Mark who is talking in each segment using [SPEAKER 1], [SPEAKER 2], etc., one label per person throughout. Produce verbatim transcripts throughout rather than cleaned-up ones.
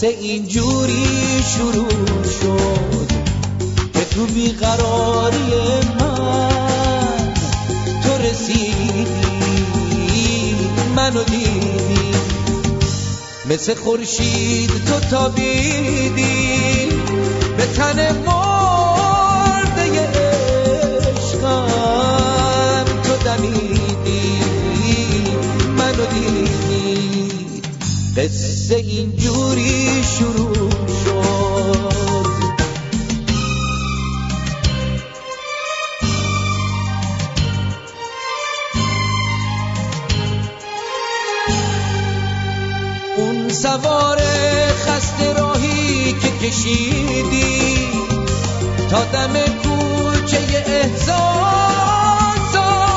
[SPEAKER 1] قصه اینجوری شروع شد که تو بیقراری من تو رسیدی، منو دیدی، مثل خورشید تو تابیدی، به تن مرده عشقم تو دمیدی، منو دیدی. قصه اینجوری شروع شد. اون سوار خسته راهی که کشیدی تا دم کوچه احساس و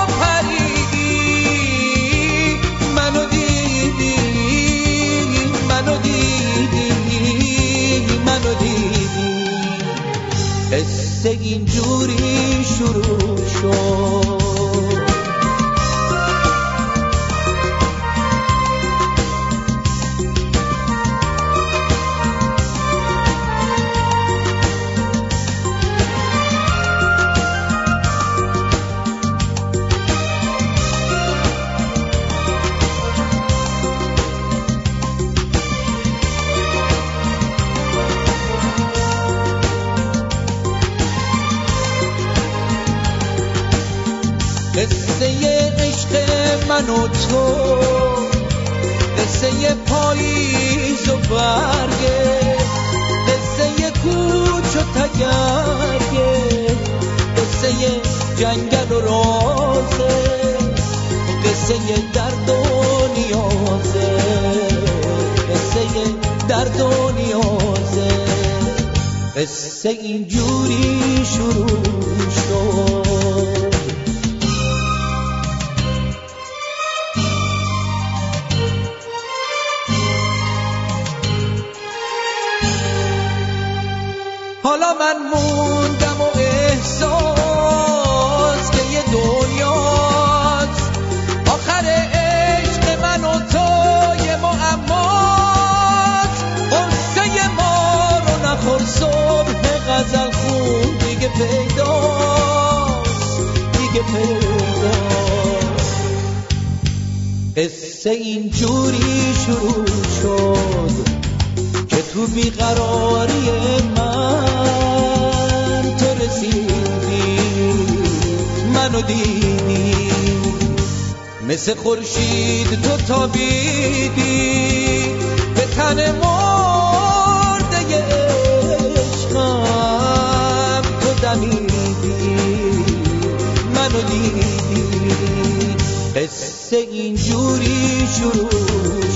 [SPEAKER 1] پریدی، منو دیدی، منو دیدی، منو دیدی. قصه اینجوری شروع شد. قصه عشق من و تو، قصه پاییز و برگه، قصه کوچ و تگرگه، قصه جنگل و رازه، قصه درد و نیازه، قصه درد و نیازه. قصه اینجوری شروع شد. حالا من موندم و احساس که یه دنیاست، آخر عشق من و توی معماست. قصه ما رو نخور صبح غزل خون دیگه پیداست، دیگه پیداست. قصه اینجوری شروع شد که تو بیقراری من تو رسیدی، منو دیدی، مثل خورشید تو تابیدی، به تن مرده عشقم تو دمیدی، منو دیدی. قصه اینجوری شروع